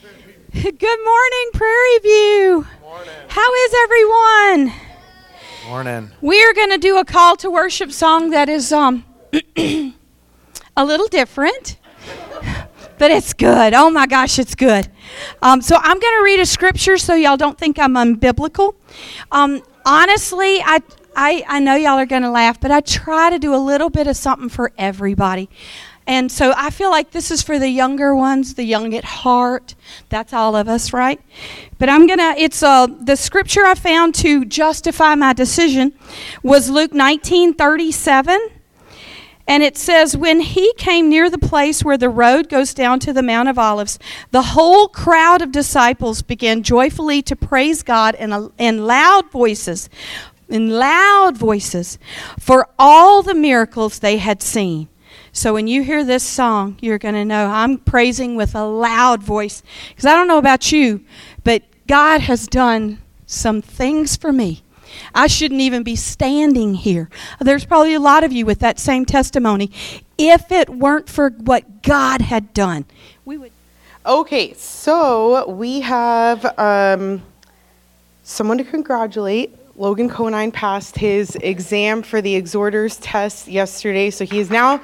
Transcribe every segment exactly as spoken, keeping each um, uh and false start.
Good morning, Prairie View. Morning. How is everyone? Morning. We are going to do a call to worship song that is um a little different, but it's good. Oh my gosh, it's good. Um, so I'm going to read a scripture so y'all don't think I'm unbiblical. Um, honestly, I, I I know y'all are going to laugh, but I try to do a little bit of something for everybody. And so I feel like this is for the younger ones, the young at heart. That's all of us, right? But I'm going to, it's uh, the scripture I found to justify my decision was Luke nineteen thirty-seven. And it says, when he came near the place where the road goes down to the Mount of Olives, the whole crowd of disciples began joyfully to praise God in, a, in loud voices, in loud voices, for all the miracles they had seen. So when you hear this song, you're going to know I'm praising with a loud voice. Because I don't know about you, but God has done some things for me. I shouldn't even be standing here. There's probably a lot of you with that same testimony. If it weren't for what God had done, we would. Okay, so we have um, someone to congratulate. Logan Conine passed his exam for the exhorters test yesterday, so he is now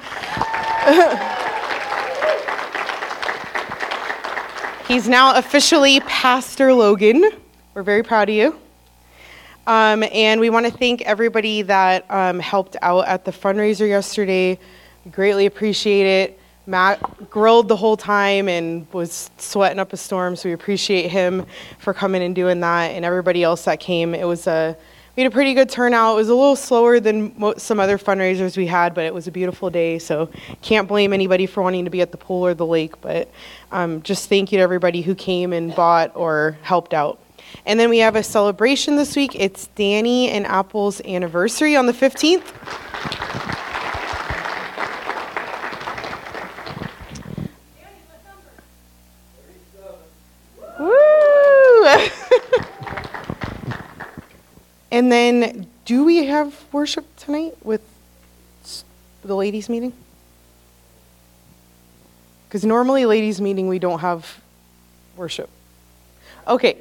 he's now officially Pastor Logan. We're very proud of you. Um, and we want to thank everybody that um, helped out at the fundraiser yesterday. We greatly appreciate it. Matt grilled the whole time and was sweating up a storm, so we appreciate him for coming and doing that, and everybody else that came. It was a we had a pretty good turnout. It was a little slower than mo- some other fundraisers we had, but it was a beautiful day, so can't blame anybody for wanting to be at the pool or the lake, but um, just thank you to everybody who came and bought or helped out. And then we have a celebration this week. It's Danny and Apple's anniversary on the fifteenth. Woo! And then, do we have worship tonight with the ladies' meeting? Because normally, ladies' meeting, we don't have worship. Okay.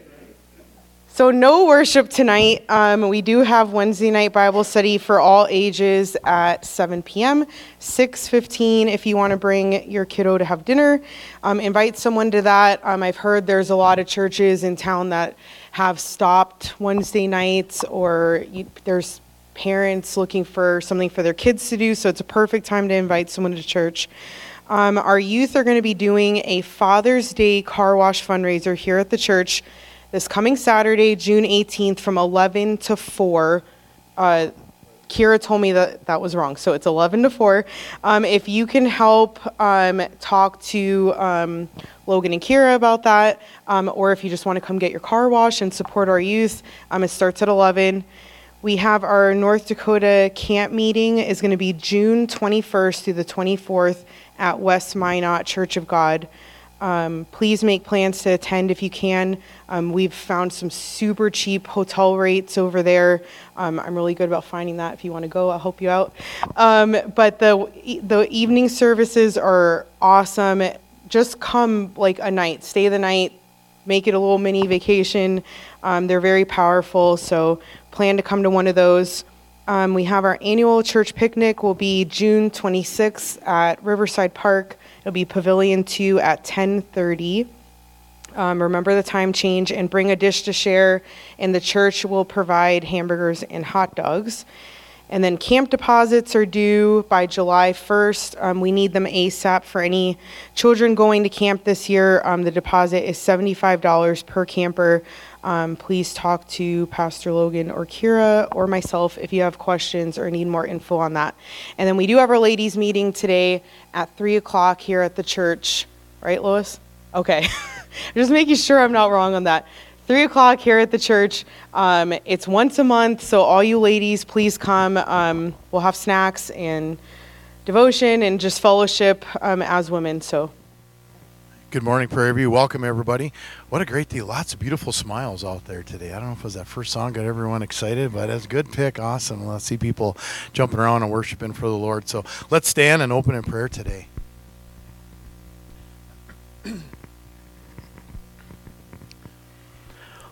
So no worship tonight. Um, we do have Wednesday night Bible study for all ages at seven p.m., six fifteen if you want to bring your kiddo to have dinner. Um, invite someone to that. Um, I've heard there's a lot of churches in town that have stopped Wednesday nights, or you, there's parents looking for something for their kids to do, so it's a perfect time to invite someone to church. Um, our youth are going to be doing a Father's Day car wash fundraiser here at the church this coming Saturday, June eighteenth, from eleven to four. Uh, Kira told me that that was wrong, so it's eleven to four. Um, if you can help um, talk to um, Logan and Kira about that, um, or if you just want to come get your car washed and support our youth, um, it starts at eleven. We have our North Dakota camp meeting is going to be June twenty-first through the twenty-fourth at West Minot Church of God. Um, please make plans to attend if you can. Um, we've found some super cheap hotel rates over there. Um, I'm really good about finding that. If you want to go, I'll help you out. Um, but the the evening services are awesome. Just come like a night, stay the night, make it a little mini vacation. Um, they're very powerful, so plan to come to one of those. Um, we have our annual church picnic will be June twenty-sixth at Riverside Park. It'll be Pavilion two at ten thirty. Um, remember the time change and bring a dish to share, and the church will provide hamburgers and hot dogs. And then camp deposits are due by July first. Um, we need them ASAP for any children going to camp this year. Um, the deposit is seventy-five dollars per camper. Um, please talk to Pastor Logan or Kira or myself if you have questions or need more info on that. And then we do have our ladies meeting today at three o'clock here at the church. Right, Lois? Okay. Just making sure I'm not wrong on that. three o'clock here at the church. Um, it's once a month, so all you ladies, please come. Um, we'll have snacks and devotion and just fellowship um, as women. So. Good morning, Prairie View. Welcome, everybody. What a great deal. Lots of beautiful smiles out there today. I don't know if it was that first song got everyone excited, but it's a good pick. Awesome. Let's see people jumping around and worshiping for the Lord. So let's stand and open in prayer today.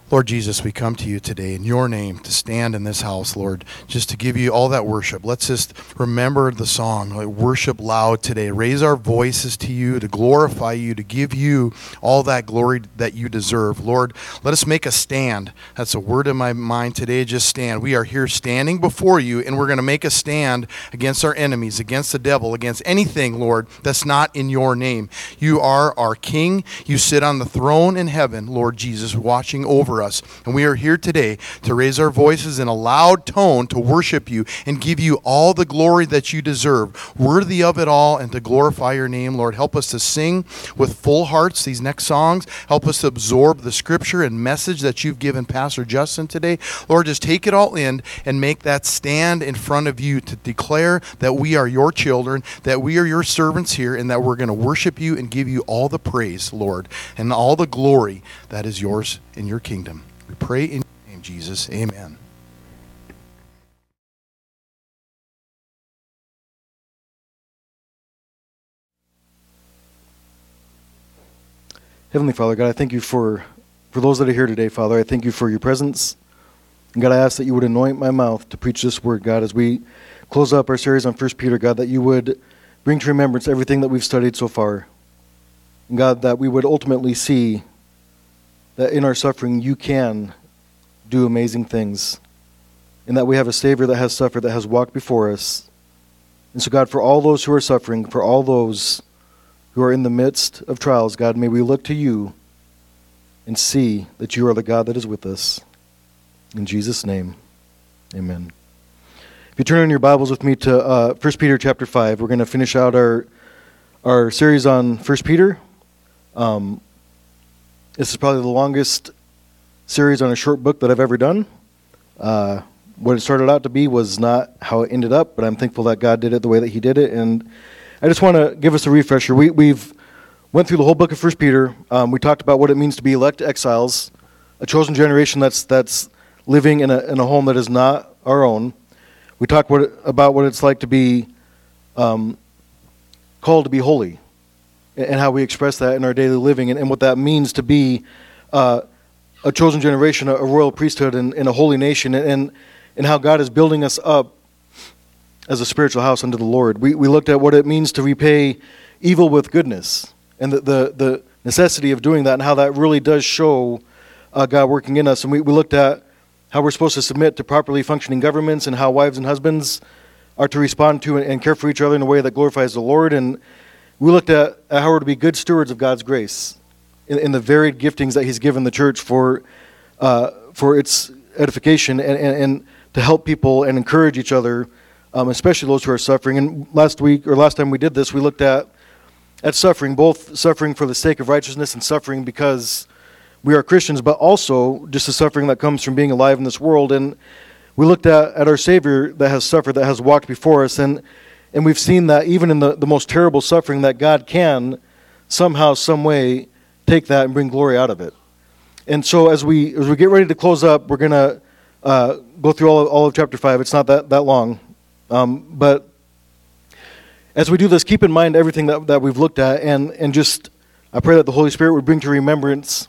Lord Jesus, we come to you today in your name to stand in this house, Lord, just to give you all that worship. Let's just remember the song, like, worship loud today. Raise our voices to you, to glorify you, to give you all that glory that you deserve. Lord, let us make a stand. That's a word in my mind today, just stand. We are here standing before you, and we're going to make a stand against our enemies, against the devil, against anything, Lord, that's not in your name. You are our King. You sit on the throne in heaven, Lord Jesus, watching over us. And we are here today to raise our voices in a loud tone to worship you and give you all the glory that you deserve, worthy of it all, and to glorify your name. Lord, help us to sing with full hearts these next songs. Help us to absorb the scripture and message that you've given Pastor Justin today. Lord, just take it all in and make that stand in front of you to declare that we are your children, that we are your servants here, and that we're going to worship you and give you all the praise, Lord, and all the glory that is yours in your kingdom. We pray in your name, Jesus. Amen. Heavenly Father, God, I thank you for, for those that are here today, Father. I thank you for your presence. And God, I ask that you would anoint my mouth to preach this word, God, as we close up our series on First Peter, God, that you would bring to remembrance everything that we've studied so far. And God, that we would ultimately see that in our suffering you can do amazing things, and that we have a Savior that has suffered, that has walked before us. And so, God, for all those who are suffering, for all those who are in the midst of trials, God, may we look to you and see that you are the God that is with us. In Jesus' name, amen. If you turn in your Bibles with me to uh, First Peter chapter five, we're going to finish out our our series on First Peter. Um, this is probably the longest series on a short book that I've ever done. Uh, what it started out to be was not how it ended up, but I'm thankful that God did it the way that he did it. And I just want to give us a refresher. We, we've went through the whole book of First Peter. Um, we talked about what it means to be elect exiles, a chosen generation that's that's living in a in a home that is not our own. We talked what it, about what it's like to be um, called to be holy, and how we express that in our daily living, and, and what that means to be uh, a chosen generation, a, a royal priesthood, and, and a holy nation, and and how God is building us up as a spiritual house unto the Lord. We we looked at what it means to repay evil with goodness, and the the, the necessity of doing that, and how that really does show uh, God working in us. And we, we looked at how we're supposed to submit to properly functioning governments, and how wives and husbands are to respond to and, and care for each other in a way that glorifies the Lord. And we looked at, at how we're to be good stewards of God's grace in, in the varied giftings that he's given the church for uh, for its edification, and, and, and to help people and encourage each other, um, especially those who are suffering. And last week, or last time we did this, we looked at at suffering, both suffering for the sake of righteousness and suffering because we are Christians, but also just the suffering that comes from being alive in this world. And we looked at, at our Savior that has suffered, that has walked before us, and and we've seen that even in the, the most terrible suffering, that God can somehow, some way, take that and bring glory out of it. And so as we as we get ready to close up, we're going to uh, go through all of, all of chapter five. It's not that, that long. Um, but as we do this, keep in mind everything that, that we've looked at, and, and just, I pray that the Holy Spirit would bring to remembrance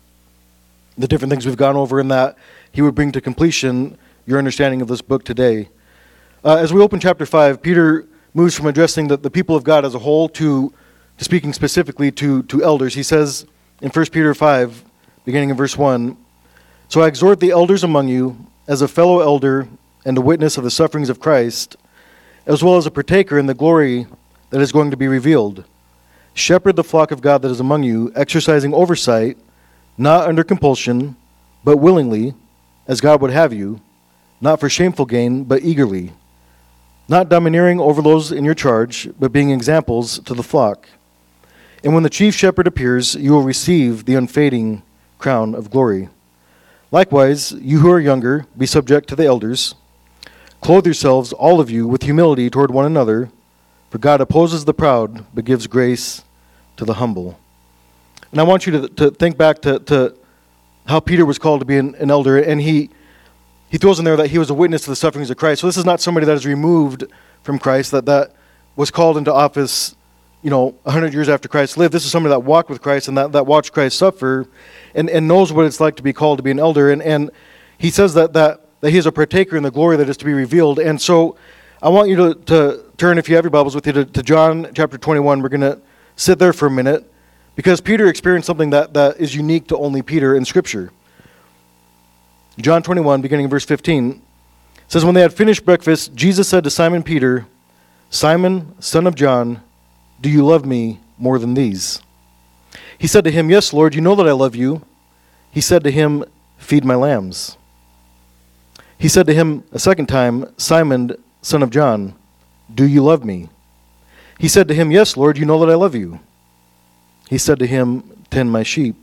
the different things we've gone over, and that he would bring to completion your understanding of this book today. Uh, as we open chapter five, Peter moves from addressing the, the people of God as a whole to, to speaking specifically to, to elders. He says in First Peter five, beginning in verse one, "So I exhort the elders among you, as a fellow elder and a witness of the sufferings of Christ, as well as a partaker in the glory that is going to be revealed. Shepherd the flock of God that is among you, exercising oversight, not under compulsion, but willingly, as God would have you, not for shameful gain, but eagerly, not domineering over those in your charge, but being examples to the flock. And when the chief shepherd appears, you will receive the unfading crown of glory. Likewise, you who are younger, be subject to the elders. Clothe yourselves, all of you, with humility toward one another, for God opposes the proud, but gives grace to the humble." And I want you to, to think back to, to how Peter was called to be an, an elder, and he he throws in there that he was a witness to the sufferings of Christ. So this is not somebody that is removed from Christ, that, that was called into office, you know, one hundred years after Christ lived. This is somebody that walked with Christ and that, that watched Christ suffer and, and knows what it's like to be called to be an elder. And, and he says that, that, that he is a partaker in the glory that is to be revealed. And so I want you to, to turn, if you have your Bibles with you, to, to John chapter twenty-one. We're going to sit there for a minute because Peter experienced something that, that is unique to only Peter in Scripture. John twenty-one, beginning in verse fifteen, says, "When they had finished breakfast, Jesus said to Simon Peter, 'Simon, son of John, do you love me more than these?' He said to him, 'Yes, Lord, you know that I love you.' He said to him, 'Feed my lambs.' He said to him a second time, 'Simon, son of John, do you love me?' He said to him, 'Yes, Lord, you know that I love you.' He said to him, 'Tend my sheep.'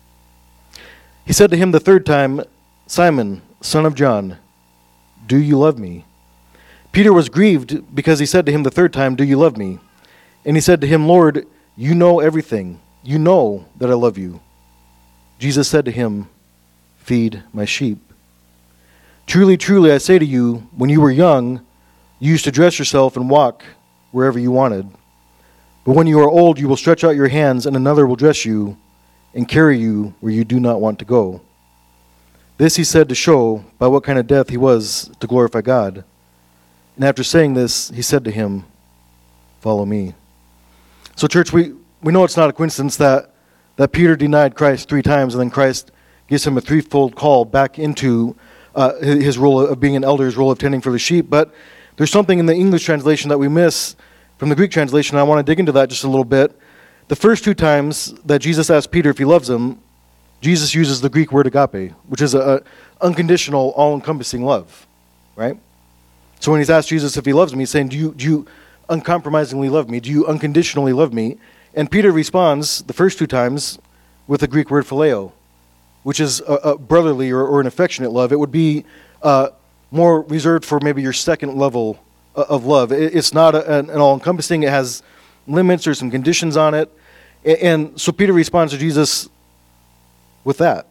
He said to him the third time, 'Simon, son of John, do you love me?' Peter was grieved because he said to him the third time, 'Do you love me?' And he said to him, 'Lord, you know everything. You know that I love you.' Jesus said to him, 'Feed my sheep. Truly, truly, I say to you, when you were young, you used to dress yourself and walk wherever you wanted. But when you are old, you will stretch out your hands, and another will dress you and carry you where you do not want to go.' This he said to show by what kind of death he was to glorify God. And after saying this, he said to him, 'Follow me.'" So church, we, we know it's not a coincidence that, that Peter denied Christ three times, and then Christ gives him a threefold call back into uh, his role of being an elder, his role of tending for the sheep. But there's something in the English translation that we miss from the Greek translation. I want to dig into that just a little bit. The first two times that Jesus asked Peter if he loves him, Jesus uses the Greek word agape, which is a, a unconditional, all-encompassing love, right? So when he's asked Jesus if he loves him, he's saying, do you, do you uncompromisingly love me? Do you unconditionally love me? And Peter responds the first two times with the Greek word phileo, which is a, a brotherly or, or an affectionate love. It would be uh, more reserved for maybe your second level of love. It, it's not a, an, an all-encompassing. It has limits or some conditions on it. And, and so Peter responds to Jesus with that.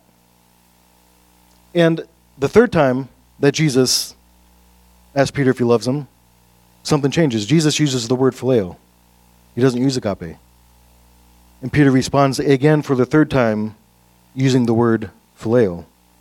And the third time that Jesus asked Peter if he loves him, something changes. Jesus uses the word phileo. He doesn't use agape. And Peter responds again for the third time using the word phileo.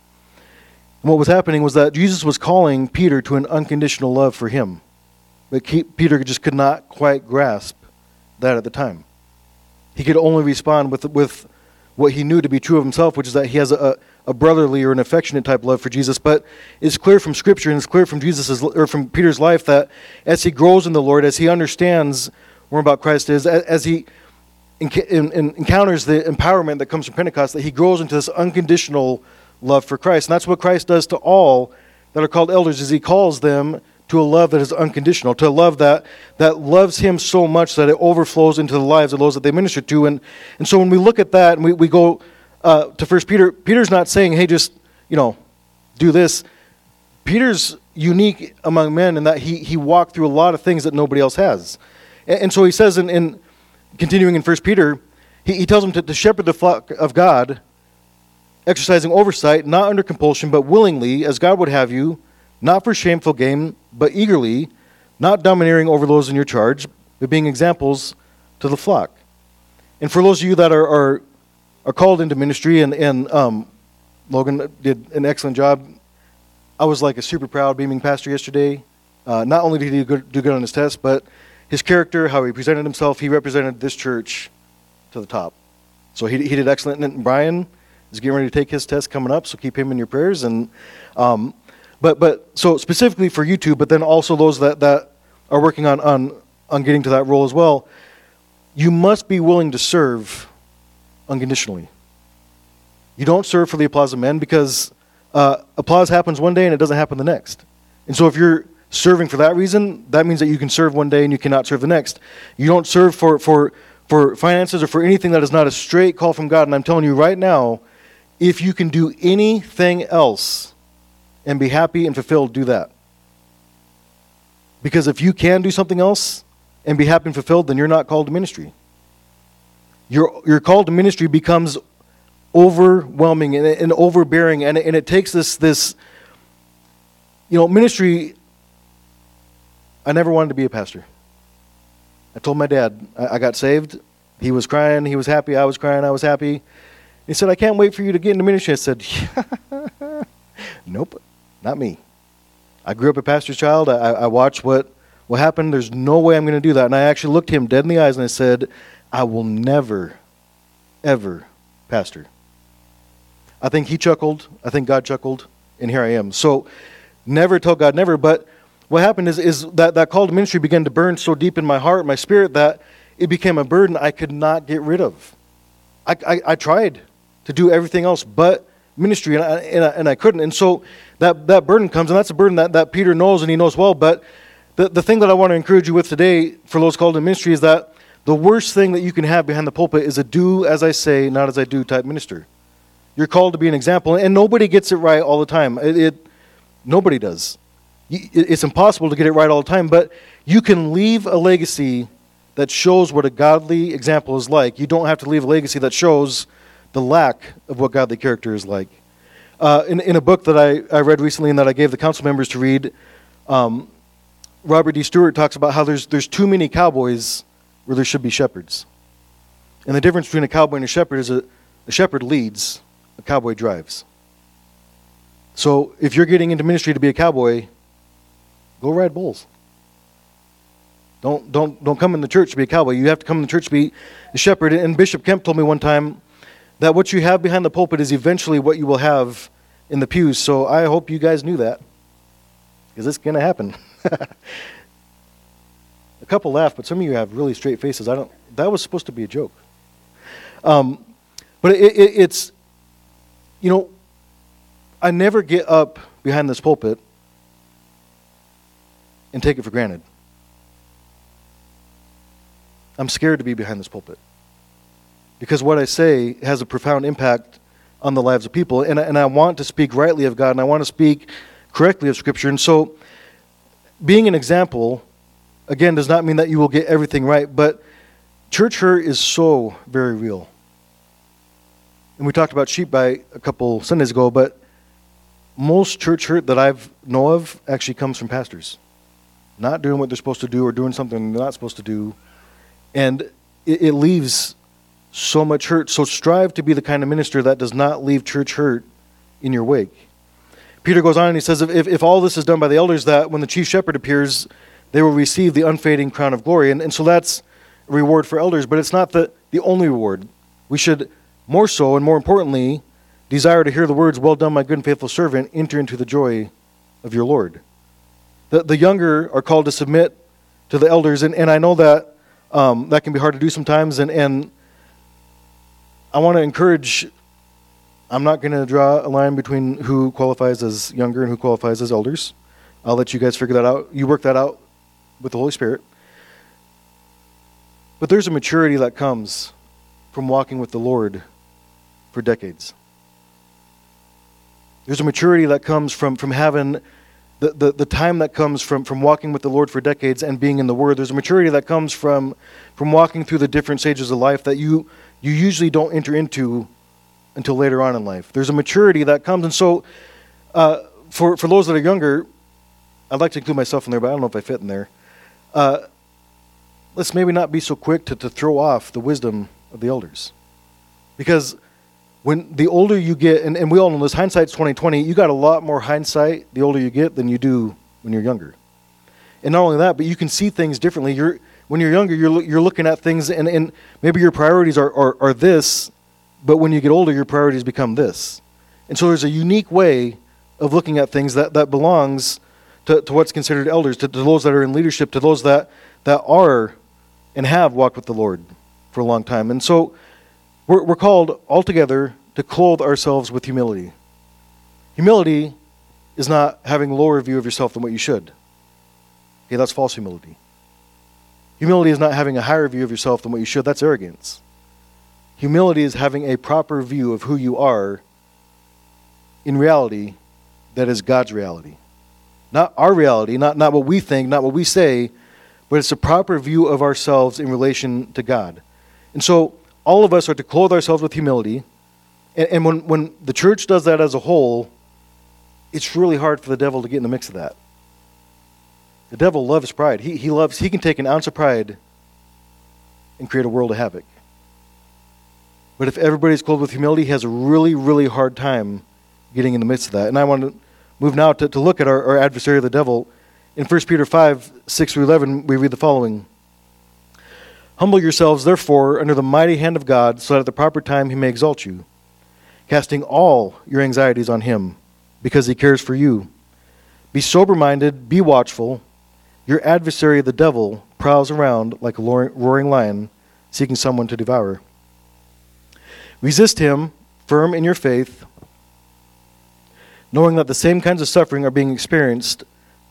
And what was happening was that Jesus was calling Peter to an unconditional love for him. But Peter just could not quite grasp that at the time. He could only respond with with what he knew to be true of himself, which is that he has a, a brotherly or an affectionate type love for Jesus. But it's clear from Scripture and it's clear from Jesus's or from Peter's life that as he grows in the Lord, as he understands more about Christ is, as, as he enc- in, in, encounters the empowerment that comes from Pentecost, that he grows into this unconditional love for Christ. And that's what Christ does to all that are called elders, is he calls them to a love that is unconditional, to a love that, that loves him so much that it overflows into the lives of those that they minister to. And, and so when we look at that and we, we go uh, to First Peter, Peter's not saying, hey, just, you know, do this. Peter's unique among men in that he, he walked through a lot of things that nobody else has. And, and so he says, in, in continuing in First Peter, he, he tells them to, to shepherd the flock of God, exercising oversight, not under compulsion, but willingly, as God would have you, not for shameful gain, but eagerly, not domineering over those in your charge, but being examples to the flock. And for those of you that are are, are called into ministry, and, and um, Logan did an excellent job. I was like a super proud beaming pastor yesterday. Uh, not only did he do good, do good on his test, but his character, how he presented himself, he represented this church to the top. So he, he did excellent. And Brian is getting ready to take his test coming up, so keep him in your prayers. And um, But but so specifically for you two, but then also those that, that are working on, on, on getting to that role as well, you must be willing to serve unconditionally. You don't serve for the applause of men, because uh, applause happens one day and it doesn't happen the next. And so if you're serving for that reason, that means that you can serve one day and you cannot serve the next. You don't serve for, for, for finances or for anything that is not a straight call from God. And I'm telling you right now, if you can do anything else and be happy and fulfilled, do that. Because if you can do something else and be happy and fulfilled, then you're not called to ministry. Your your call to ministry becomes overwhelming and, and overbearing, and, and it takes this this. You know, ministry. I never wanted to be a pastor. I told my dad I, I got saved. He was crying. He was happy. I was crying. I was happy. He said, I can't wait for you to get into ministry. I said, nope, not me. I grew up a pastor's child. I, I watched what, what happened. There's no way I'm going to do that. And I actually looked him dead in the eyes and I said, I will never, ever pastor. I think he chuckled. I think God chuckled. And here I am. So never tell God never. But what happened is, is that, that call to ministry began to burn so deep in my heart, my spirit, that it became a burden I could not get rid of. I, I, I tried to do everything else but ministry, and I, and I, and I couldn't. And so that, that burden comes, and that's a burden that, that Peter knows, and he knows well. But the, the thing that I want to encourage you with today for those called to ministry is that the worst thing that you can have behind the pulpit is a do as I say, not as I do type minister. You're called to be an example, and nobody gets it right all the time. It, it Nobody does. It's impossible to get it right all the time, but you can leave a legacy that shows what a godly example is like. You don't have to leave a legacy that shows the lack of what godly character is like. Uh, in, in a book that I, I read recently and that I gave the council members to read, um, Robert D. Stewart talks about how there's there's too many cowboys where there should be shepherds. And the difference between a cowboy and a shepherd is a, a shepherd leads, a cowboy drives. So if you're getting into ministry to be a cowboy, go ride bulls. Don't don't don't come in the church to be a cowboy. You have to come in the church to be a shepherd. And Bishop Kemp told me one time that what you have behind the pulpit is eventually what you will have in the pews. So I hope you guys knew that, because it's going to happen. A couple laugh, but some of you have really straight faces. I don't. That was supposed to be a joke. Um, but it, it, it's, you know, I never get up behind this pulpit and take it for granted. I'm scared to be behind this pulpit because what I say has a profound impact on the lives of people, and, and I want to speak rightly of God, and I want to speak correctly of Scripture. And so being an example, again, does not mean that you will get everything right, but church hurt is so very real. And we talked about sheep by a couple Sundays ago, but most church hurt that I've know of actually comes from pastors. Not doing what they're supposed to do or doing something they're not supposed to do. And it, it leaves so much hurt. So strive to be the kind of minister that does not leave church hurt in your wake. Peter goes on and he says, if, if all this is done by the elders, that when the chief shepherd appears, they will receive the unfading crown of glory. And, and so that's a reward for elders, but it's not the, the only reward. We should more so and more importantly desire to hear the words, well done, my good and faithful servant, enter into the joy of your Lord. The, the younger are called to submit to the elders, and, and I know that um, that can be hard to do sometimes, and, and I want to encourage, I'm not going to draw a line between who qualifies as younger and who qualifies as elders. I'll let you guys figure that out. You work that out with the Holy Spirit. But there's a maturity that comes from walking with the Lord for decades. There's a maturity that comes from, from having the, the, the time that comes from, from walking with the Lord for decades and being in the Word. There's a maturity that comes from, from walking through the different stages of life that you, you usually don't enter into until later on in life. There's a maturity that comes. And so uh, for, for those that are younger, I'd like to include myself in there, but I don't know if I fit in there. Uh, let's maybe not be so quick to, to throw off the wisdom of the elders. Because when the older you get, and, and we all know this, hindsight's twenty twenty, you got a lot more hindsight the older you get than you do when you're younger. And not only that, but you can see things differently. You're when you're younger, you're you're looking at things, and, and maybe your priorities are, are, are this, but when you get older, your priorities become this. And so there's a unique way of looking at things that, that belongs to, to what's considered elders, to, to those that are in leadership, to those that, that are and have walked with the Lord for a long time. And so We're, we're called altogether to clothe ourselves with humility. Humility is not having a lower view of yourself than what you should. Okay, that's false humility. Humility is not having a higher view of yourself than what you should. That's arrogance. Humility is having a proper view of who you are in reality that is God's reality. Not our reality, not, not what we think, not what we say, but it's a proper view of ourselves in relation to God. And so all of us are to clothe ourselves with humility. And, and when, when the church does that as a whole, it's really hard for the devil to get in the mix of that. The devil loves pride. He, he loves, he can take an ounce of pride and create a world of havoc. But if everybody's clothed with humility, he has a really, really hard time getting in the midst of that. And I want to move now to, to look at our, our adversary, the devil. In First Peter five, six through eleven, we read the following. Humble yourselves, therefore, under the mighty hand of God, so that at the proper time he may exalt you, casting all your anxieties on him, because he cares for you. Be sober-minded, be watchful. Your adversary, the devil, prowls around like a roaring lion, seeking someone to devour. Resist him, firm in your faith, knowing that the same kinds of suffering are being experienced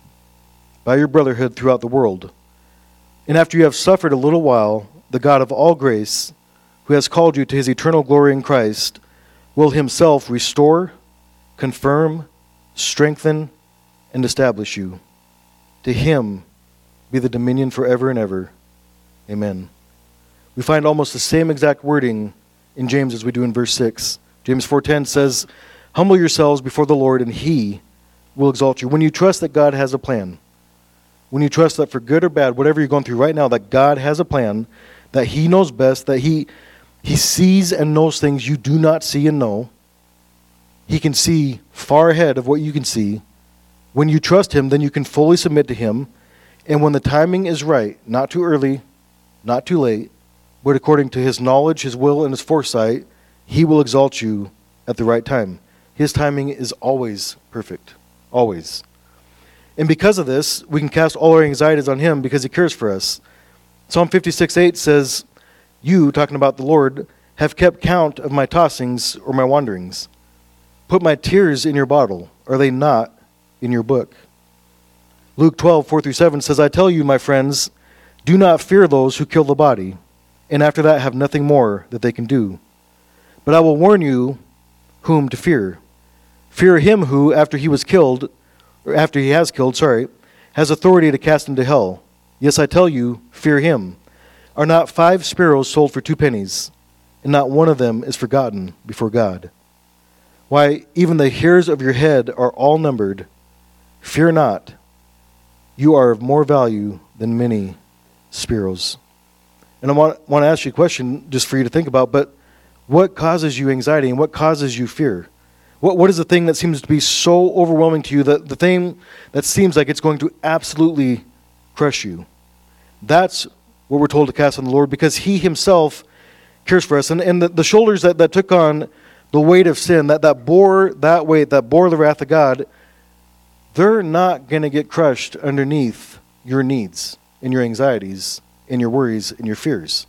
by your brotherhood throughout the world. And after you have suffered a little while, the God of all grace, who has called you to his eternal glory in Christ, will himself restore, confirm, strengthen, and establish you. To him be the dominion forever and ever. Amen. We find almost the same exact wording in James as we do in verse six. James four ten says, humble yourselves before the Lord, and he will exalt you. When you trust that God has a plan, when you trust that for good or bad, whatever you're going through right now, that God has a plan, that he knows best, that he, he sees and knows things you do not see and know. He can see far ahead of what you can see. When you trust him, then you can fully submit to him. And when the timing is right, not too early, not too late, but according to his knowledge, his will, and his foresight, he will exalt you at the right time. His timing is always perfect. Always. And because of this, we can cast all our anxieties on him because he cares for us. Psalm fifty-six eight says, you, talking about the Lord, have kept count of my tossings or my wanderings. Put my tears in your bottle. Are they not in your book? Luke twelve four through seven says, I tell you, my friends, do not fear those who kill the body, and after that have nothing more that they can do. But I will warn you whom to fear. Fear him who, after he was killed, or after he has killed, sorry, has authority to cast into hell. Yes, I tell you, fear him. Are not five sparrows sold for two pennies, and not one of them is forgotten before God? Why, even the hairs of your head are all numbered. Fear not. You are of more value than many sparrows. And I want, want to ask you a question just for you to think about, but what causes you anxiety and what causes you fear? What What is the thing that seems to be so overwhelming to you, that the thing that seems like it's going to absolutely crush you? That's what we're told to cast on the Lord, because he himself cares for us. And, and the, the shoulders that, that took on the weight of sin, that, that bore that weight, that bore the wrath of God, they're not going to get crushed underneath your needs and your anxieties and your worries and your fears.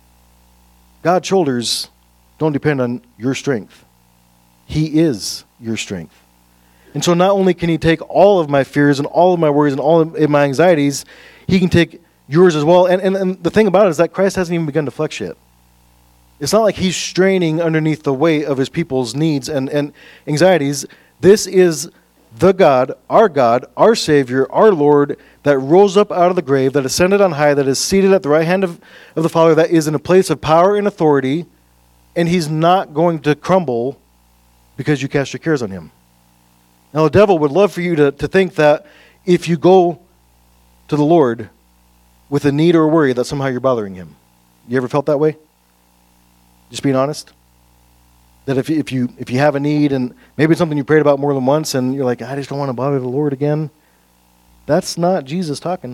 God's shoulders don't depend on your strength. He is your strength. And so not only can he take all of my fears and all of my worries and all of my anxieties, he can take yours as well. And, and, and the thing about it is that Christ hasn't even begun to flex yet. It's not like he's straining underneath the weight of his people's needs and, and anxieties. This is the God, our God, our Savior, our Lord, that rose up out of the grave, that ascended on high, that is seated at the right hand of, of the Father, that is in a place of power and authority, and he's not going to crumble because you cast your cares on him. Now, the devil would love for you to, to think that if you go to the Lord with a need or a worry, that somehow you're bothering him. You ever felt that way? Just being honest? That if you, if you if you have a need, and maybe it's something you prayed about more than once, and you're like, I just don't want to bother the Lord again. That's not Jesus talking.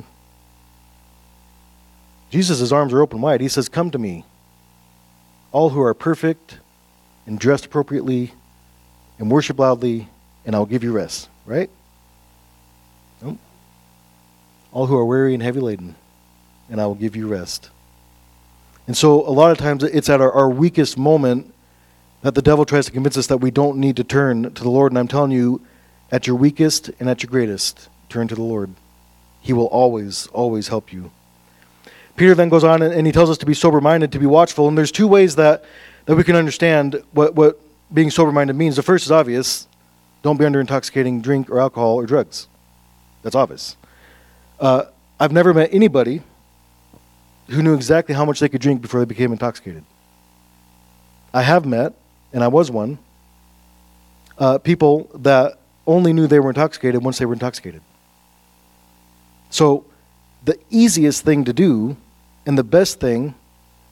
Jesus' arms are open wide. He says, come to me, all who are perfect and dressed appropriately and worship loudly, and I'll give you rest. Right? Nope. All who are weary and heavy laden, and I will give you rest. And so a lot of times it's at our, our weakest moment that the devil tries to convince us that we don't need to turn to the Lord. And I'm telling you, at your weakest and at your greatest, turn to the Lord. He will always, always help you. Peter then goes on and, and he tells us to be sober-minded, to be watchful. And there's two ways that, that we can understand what, what being sober-minded means. The first is obvious. Don't be under intoxicating drink or alcohol or drugs. That's obvious. Uh, I've never met anybody who knew exactly how much they could drink before they became intoxicated. I have met, and I was one, uh, people that only knew they were intoxicated once they were intoxicated. So the easiest thing to do and the best thing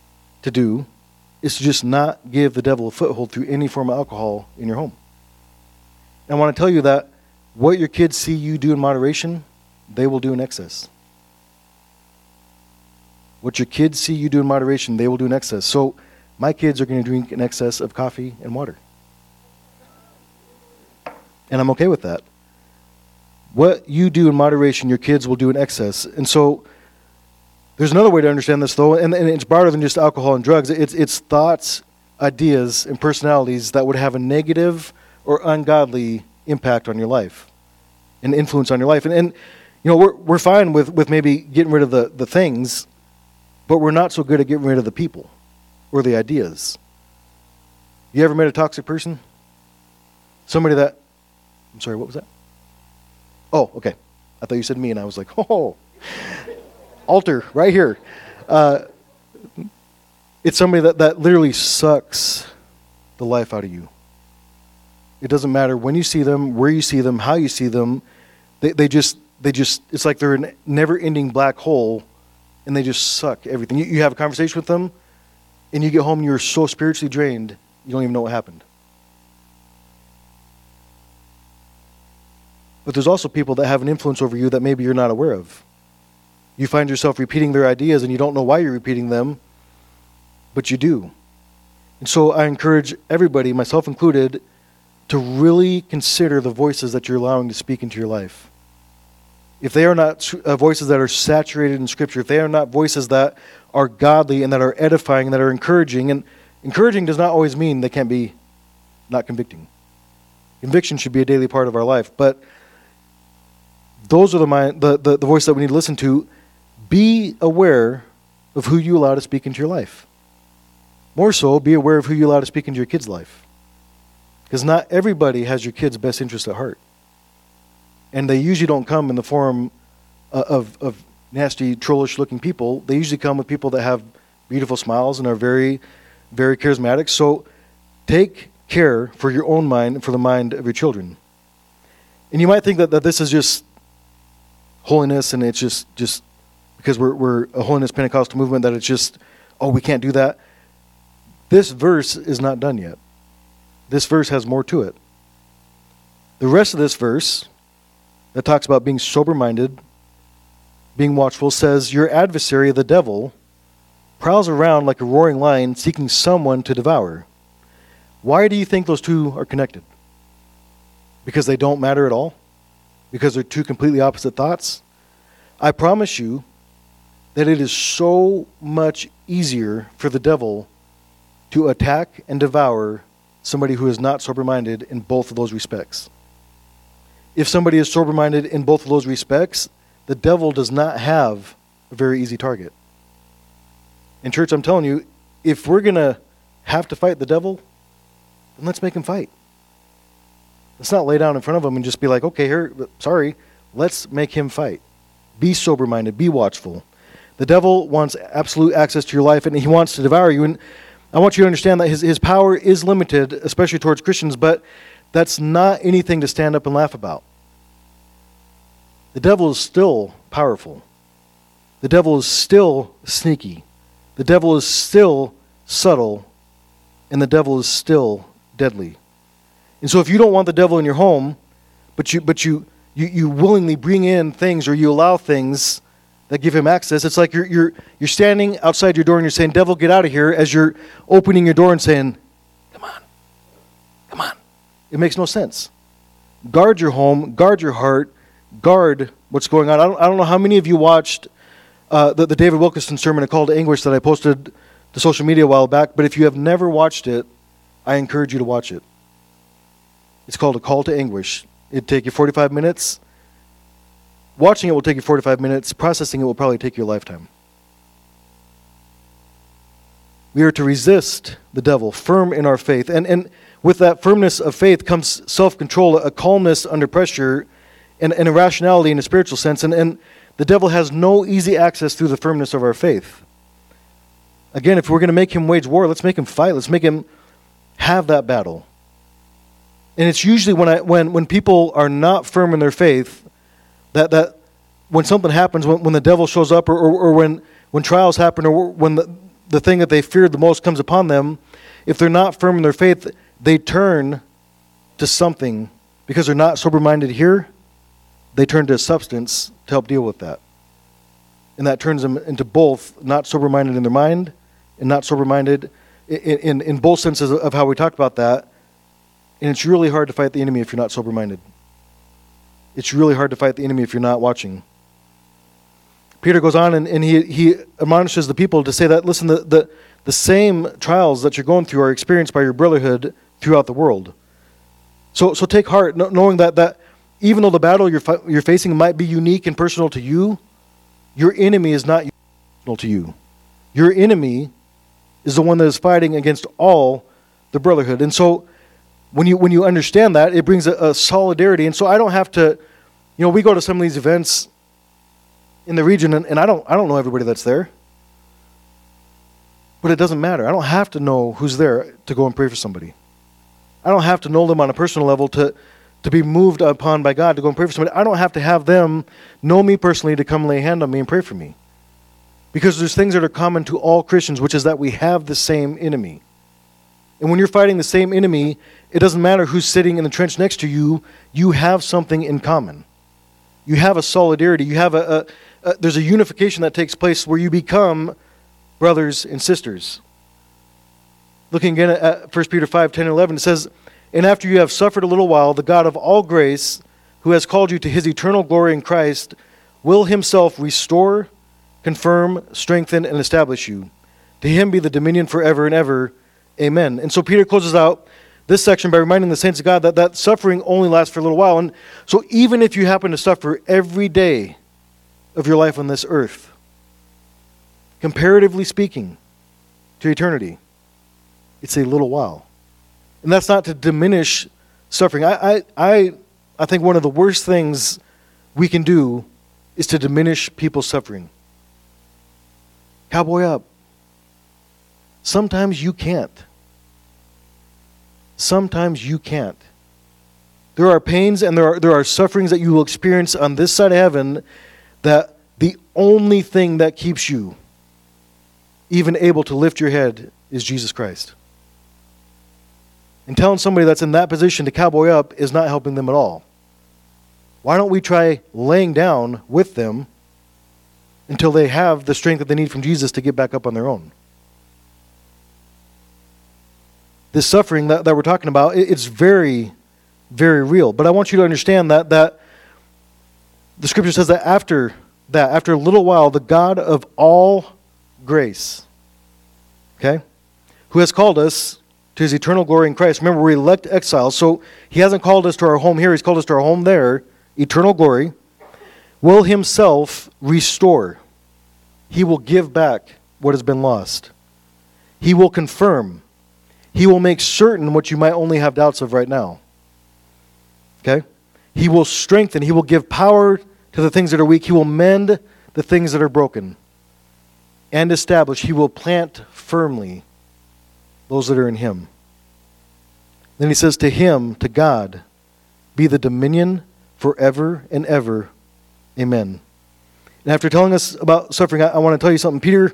to do is to just not give the devil a foothold through any form of alcohol in your home. And I want to tell you that what your kids see you do in moderation, they will do in excess. What your kids see you do in moderation, they will do in excess. So my kids are going to drink in excess of coffee and water. And I'm okay with that. What you do in moderation, your kids will do in excess. And so there's another way to understand this, though, and, and it's broader than just alcohol and drugs. It's, it's thoughts, ideas, and personalities that would have a negative or ungodly impact on your life and influence on your life. And, and you know, we're, we're fine with, with maybe getting rid of the, the things, but we're not so good at getting rid of the people or the ideas. You ever met a toxic person? Somebody that, I'm sorry, what was that? Oh, okay. I thought you said me, and I was like, oh, altar right here. Uh, it's somebody that, that literally sucks the life out of you. It doesn't matter when you see them, where you see them, how you see them. They, they just, they just, it's like they're a never-ending black hole, and they just suck everything. You, you have a conversation with them, and you get home, and you're so spiritually drained, you don't even know what happened. But there's also people that have an influence over you that maybe you're not aware of. You find yourself repeating their ideas, and you don't know why you're repeating them, but you do. And so I encourage everybody, myself included, to really consider the voices that you're allowing to speak into your life. If they are not uh, voices that are saturated in Scripture, if they are not voices that are godly and that are edifying, that are encouraging, and encouraging does not always mean they can't be not convicting. Conviction should be a daily part of our life, but those are the, mind, the, the, the voices that we need to listen to. Be aware of who you allow to speak into your life. More so, be aware of who you allow to speak into your kid's life. Because not everybody has your kid's best interest at heart. And they usually don't come in the form of, of nasty, trollish-looking people. They usually come with people that have beautiful smiles and are very, very charismatic. So take care for your own mind and for the mind of your children. And you might think that, that this is just holiness, and it's just, just because we're, we're a holiness Pentecostal movement, that it's just, oh, we can't do that. This verse is not done yet. This verse has more to it. The rest of this verse that talks about being sober-minded, being watchful, says, your adversary, the devil, prowls around like a roaring lion seeking someone to devour. Why do you think those two are connected? Because they don't matter at all? Because they're two completely opposite thoughts? I promise you that it is so much easier for the devil to attack and devour somebody who is not sober-minded in both of those respects. If somebody is sober-minded in both of those respects, the devil does not have a very easy target. In church, I'm telling you, if we're going to have to fight the devil, then let's make him fight. Let's not lay down in front of him and just be like, okay, here, sorry, let's make him fight. Be sober-minded, be watchful. The devil wants absolute access to your life, and he wants to devour you. And I want you to understand that his, his power is limited, especially towards Christians, but that's not anything to stand up and laugh about. The devil is still powerful. The devil is still sneaky. The devil is still subtle. And the devil is still deadly. And so if you don't want the devil in your home, but you but you you, you willingly bring in things, or you allow things that give him access, it's like you're you're you're standing outside your door and you're saying, devil, get out of here, as you're opening your door and saying, come on, come on. It makes no sense. Guard your home, guard your heart, guard what's going on. I don't, I don't know how many of you watched uh, the, the David Wilkerson sermon, A Call to Anguish, that I posted to social media a while back, but if you have never watched it, I encourage you to watch it. It's called A Call to Anguish. It'd take you forty-five minutes. Watching it will take you forty-five minutes. Processing it will probably take you a lifetime. We are to resist the devil, firm in our faith. And, and with that firmness of faith comes self-control, a calmness under pressure, and, and a rationality in a spiritual sense. And, and the devil has no easy access through the firmness of our faith. Again, if we're going to make him wage war, let's make him fight. Let's make him have that battle. And it's usually when I when when people are not firm in their faith, that that when something happens, when, when the devil shows up, or, or, or when when trials happen, or when the the thing that they feared the most comes upon them, if they're not firm in their faith, they turn to something. Because they're not sober-minded here, they turn to substance to help deal with that. And that turns them into both not sober-minded in their mind and not sober-minded in, in, in both senses of how we talked about that. And it's really hard to fight the enemy if you're not sober-minded. It's really hard to fight the enemy if you're not watching. Peter goes on and, and he, he admonishes the people to say that, listen, the, the, the same trials that you're going through are experienced by your brotherhood throughout the world. So so take heart, knowing that, that even though the battle you're fi- you're facing might be unique and personal to you, your enemy is not personal to you. Your enemy is the one that is fighting against all the brotherhood. And so when you when you understand that, it brings a, a solidarity. And so I don't have to, you know, we go to some of these events in the region, and, and I don't I don't know everybody that's there. But it doesn't matter. I don't have to know who's there to go and pray for somebody. I don't have to know them on a personal level to, to be moved upon by God to go and pray for somebody. I don't have to have them know me personally to come lay a hand on me and pray for me. Because there's things that are common to all Christians, which is that we have the same enemy. And when you're fighting the same enemy, it doesn't matter who's sitting in the trench next to you, you have something in common. You have a solidarity. You have a, a, a there's a unification that takes place where you become brothers and sisters. Looking again at First Peter five, ten, and eleven, it says, and after you have suffered a little while, the God of all grace, who has called you to his eternal glory in Christ, will himself restore, confirm, strengthen, and establish you. To him be the dominion forever and ever. Amen. And so Peter closes out this section by reminding the saints of God that that suffering only lasts for a little while. And so even if you happen to suffer every day of your life on this earth, comparatively speaking to eternity, it's a little while. And that's not to diminish suffering. I, I, I, I think one of the worst things we can do is to diminish people's suffering. Cowboy up. Sometimes you can't. Sometimes you can't. There are pains and there are, there are sufferings that you will experience on this side of heaven that the only thing that keeps you even able to lift your head is Jesus Christ. And telling somebody that's in that position to cowboy up is not helping them at all. Why don't we try laying down with them until they have the strength that they need from Jesus to get back up on their own? This suffering that, that we're talking about, it, it's very, very real. But I want you to understand that, that the scripture says that after that, after a little while, the God of all grace, okay, who has called us to his eternal glory in Christ. Remember, we're elect exiles, so he hasn't called us to our home here, he's called us to our home there, eternal glory, will himself restore. He will give back what has been lost. He will confirm. He will make certain what you might only have doubts of right now. Okay? He will strengthen. He will give power to the things that are weak. He will mend the things that are broken. And establish. He will plant firmly those that are in him. Then he says, to him, to God, be the dominion forever and ever. Amen. And after telling us about suffering, I, I want to tell you something. Peter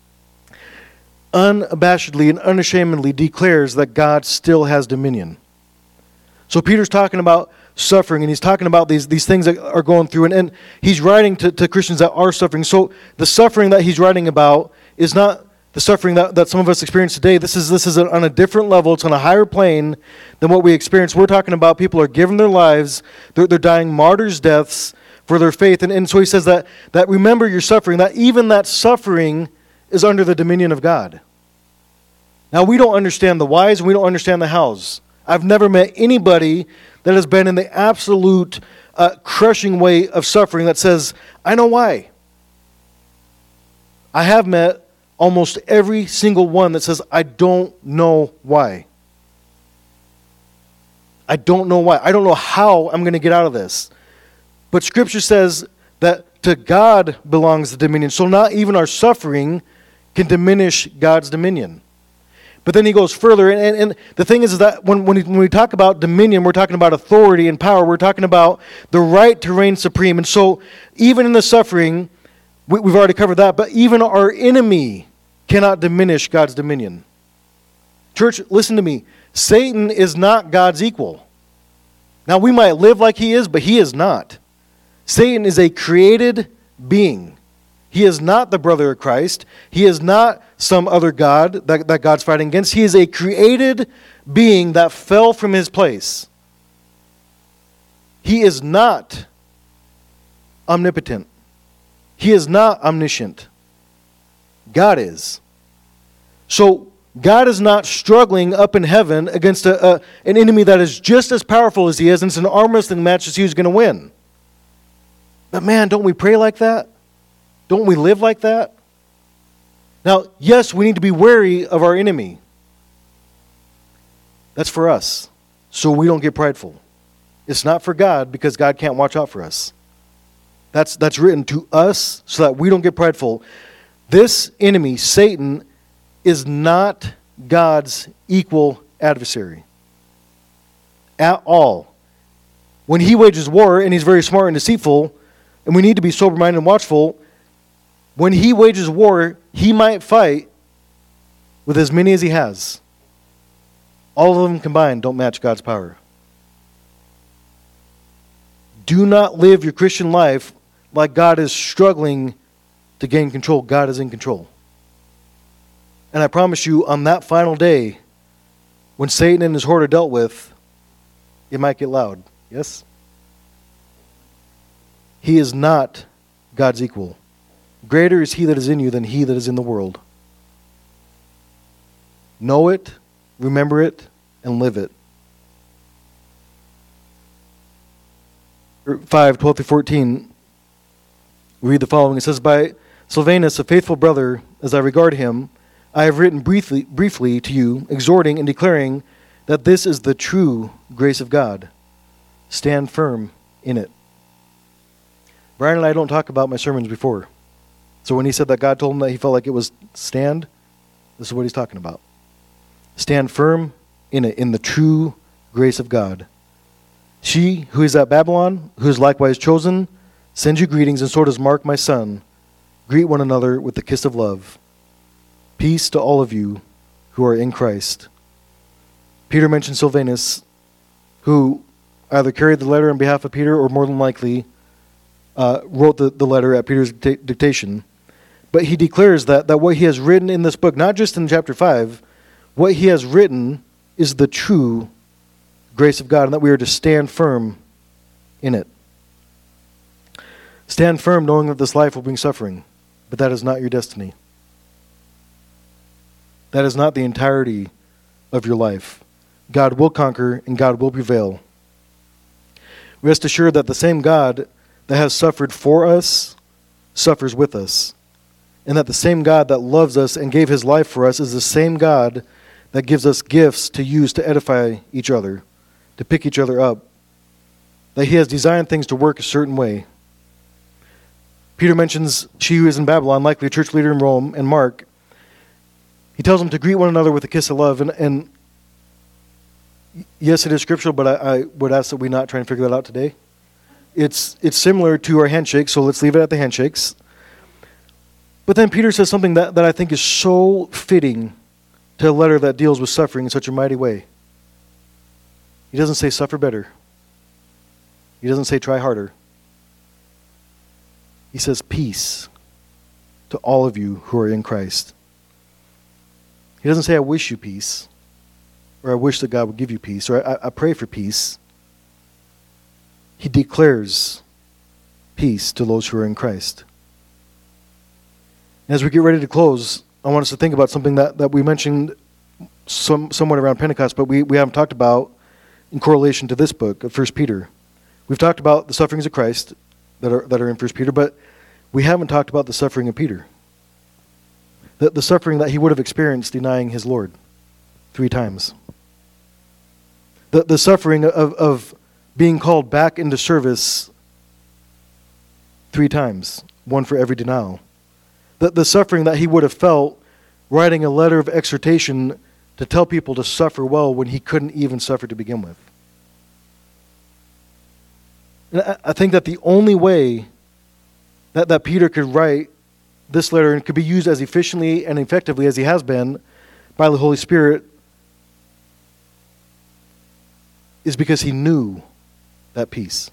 unabashedly and unashamedly declares that God still has dominion. So Peter's talking about suffering, and he's talking about these, these things that are going through, and, and he's writing to, to Christians that are suffering. So the suffering that he's writing about is not the suffering that, that some of us experience today. This is this is on a different level. It's on a higher plane than what we experience. We're talking about people are giving their lives. They're, they're dying martyrs' deaths for their faith. And, and so he says that, that remember your suffering, that even that suffering is under the dominion of God. Now, we don't understand the whys and we don't understand the hows. I've never met anybody that has been in the absolute uh, crushing way of suffering that says, I know why. I have met almost every single one that says, I don't know why. I don't know why. I don't know how I'm going to get out of this. But Scripture says that to God belongs the dominion. So not even our suffering can diminish God's dominion. But then he goes further, and, and, and the thing is, is that when, when, we, when we talk about dominion, we're talking about authority and power. We're talking about the right to reign supreme. And so even in the suffering, we, we've already covered that, but even our enemy cannot diminish God's dominion. Church, listen to me. Satan is not God's equal. Now, we might live like he is, but he is not. Satan is a created being. He is not the brother of Christ. He is not some other God that, that God's fighting against. He is a created being that fell from his place. He is not omnipotent. He is not omniscient. God is. So God is not struggling up in heaven against a, a, an enemy that is just as powerful as he is, and it's an arm wrestling match to see who's going to win. But man, don't we pray like that? Don't we live like that? Now, yes, we need to be wary of our enemy. That's for us, so we don't get prideful. It's not for God, because God can't watch out for us. That's, that's written to us so that we don't get prideful. This enemy, Satan, is not God's equal adversary at all. When he wages war, and he's very smart and deceitful, and we need to be sober-minded and watchful, when he wages war, he might fight with as many as he has. All of them combined don't match God's power. Do not live your Christian life like God is struggling to gain control. God is in control. And I promise you, on that final day, when Satan and his horde are dealt with, it might get loud. Yes? He is not God's equal. Greater is he that is in you than he that is in the world. Know it, remember it, and live it. five, twelve through fourteen, we read the following. It says, By Silvanus, a faithful brother, as I regard him, I have written briefly, briefly to you, exhorting and declaring that this is the true grace of God. Stand firm in it. Brian and I don't talk about my sermons before. So when he said that God told him that he felt like it was stand, this is what he's talking about. Stand firm in it, in the true grace of God. She who is at Babylon, who is likewise chosen, sends you greetings, and so does Mark, my son. Greet one another with the kiss of love. Peace to all of you who are in Christ. Peter mentioned Silvanus, who either carried the letter on behalf of Peter or more than likely uh, wrote the, the letter at Peter's dicta- dictation. But he declares that, that what he has written in this book, not just in chapter five, what he has written is the true grace of God, and that we are to stand firm in it. Stand firm knowing that this life will bring suffering, but that is not your destiny. That is not the entirety of your life. God will conquer and God will prevail. Rest assured that the same God that has suffered for us suffers with us, and that the same God that loves us and gave his life for us is the same God that gives us gifts to use to edify each other, to pick each other up, that he has designed things to work a certain way. Peter mentions she who is in Babylon, likely a church leader in Rome, and Mark. He tells them to greet one another with a kiss of love, and, and yes, it is scriptural, but I, I would ask that we not try and figure that out today. It's, it's similar to our handshake, so let's leave it at the handshakes. But then Peter says something that, that I think is so fitting to a letter that deals with suffering in such a mighty way. He doesn't say suffer better. He doesn't say try harder. He says peace to all of you who are in Christ. He doesn't say I wish you peace, or I wish that God would give you peace, or I, I pray for peace. He declares peace to those who are in Christ. As we get ready to close, I want us to think about something that, that we mentioned some, somewhat around Pentecost, but we, we haven't talked about in correlation to this book of First Peter. We've talked about the sufferings of Christ that are, that are in First Peter, but we haven't talked about the suffering of Peter. The, the suffering that he would have experienced denying his Lord three times. The, the suffering of, of being called back into service three times, one for every denial. The, the suffering that he would have felt writing a letter of exhortation to tell people to suffer well when he couldn't even suffer to begin with. And I, I think that the only way that, that Peter could write this letter and could be used as efficiently and effectively as he has been by the Holy Spirit is because he knew that peace.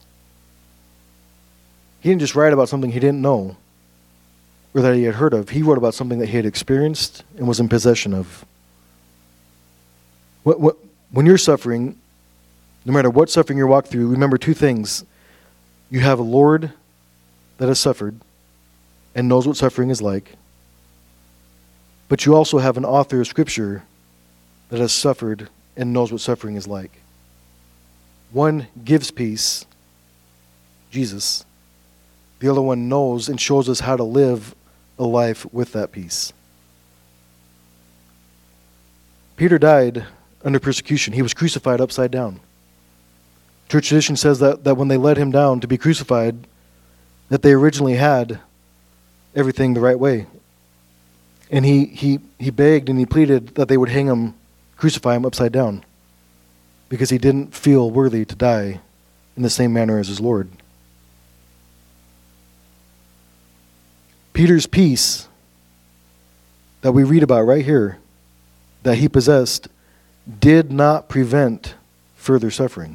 He didn't just write about something he didn't know or that he had heard of. He wrote about something that he had experienced and was in possession of. What, what, when you're suffering, no matter what suffering you walk through, remember two things. You have a Lord that has suffered and knows what suffering is like. But you also have an author of Scripture that has suffered and knows what suffering is like. One gives peace, Jesus. The other one knows and shows us how to live a life with that peace. Peter died under persecution. He was crucified upside down. Church tradition says that, that when they led him down to be crucified, that they originally had everything the right way. And he, he, he begged and he pleaded that they would hang him, crucify him upside down, because he didn't feel worthy to die in the same manner as his Lord. Peter's peace that we read about right here, that he possessed, did not prevent further suffering.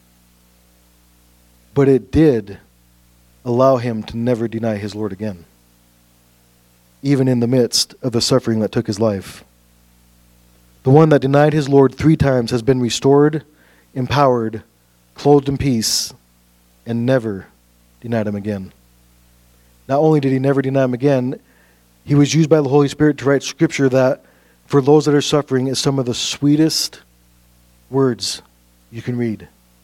But it did allow him to never deny his Lord again, even in the midst of the suffering that took his life. The one that denied his Lord three times has been restored, empowered, clothed in peace, and never denied him again. Not only did he never deny him again, he was used by the Holy Spirit to write Scripture that, for those that are suffering, is some of the sweetest words you can read.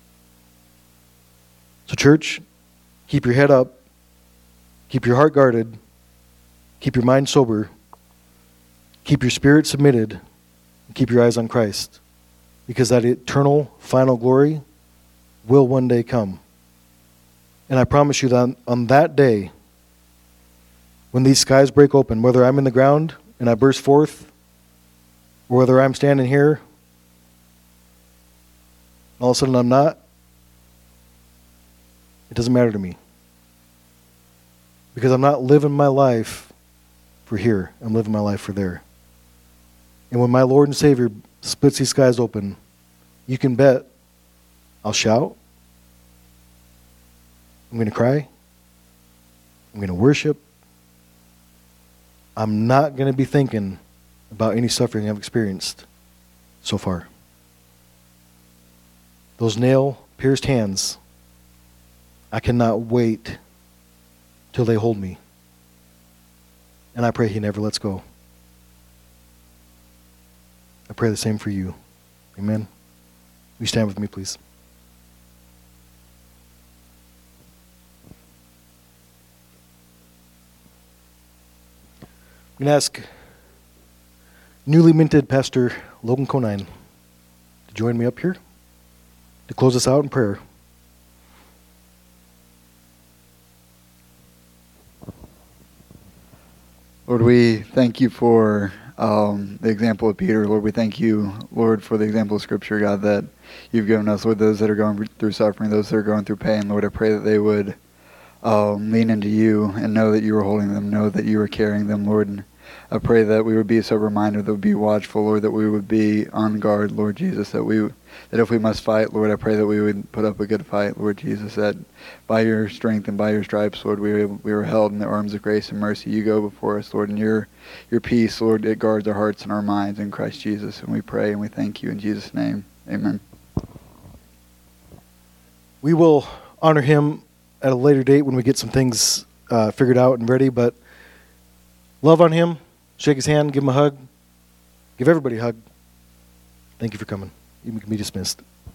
So church, keep your head up, keep your heart guarded, keep your mind sober, keep your spirit submitted, and keep your eyes on Christ, because that eternal final glory will one day come. And I promise you that on, on that day, when these skies break open, whether I'm in the ground and I burst forth, or whether I'm standing here, all of a sudden I'm not, it doesn't matter to me. Because I'm not living my life for here. I'm living my life for there. And when my Lord and Savior splits these skies open, you can bet I'll shout. I'm going to cry. I'm going to worship. I'm not going to be thinking about any suffering I've experienced so far. Those nail-pierced hands, I cannot wait till they hold me. And I pray he never lets go. I pray the same for you. Amen. Will you stand with me, please? I'm going to ask newly minted Pastor Logan Conine to join me up here to close us out in prayer. Lord, we thank you for um, the example of Peter. Lord, we thank you, Lord, for the example of Scripture, God, that you've given us. Lord, those that are going through suffering, those that are going through pain, Lord, I pray that they would um, lean into you and know that you are holding them, know that you are carrying them, Lord. And I pray that we would be sober-minded, that we would be watchful, Lord, that we would be on guard, Lord Jesus, that we that if we must fight, Lord, I pray that we would put up a good fight, Lord Jesus, that by your strength and by your stripes, Lord, we were, we were held in the arms of grace and mercy. You go before us, Lord, and your your peace, Lord, it guards our hearts and our minds in Christ Jesus. And we pray and we thank you in Jesus' name. Amen. We will honor him at a later date when we get some things uh, figured out and ready, but love on him, shake his hand, give him a hug, give everybody a hug. Thank you for coming. You can be dismissed.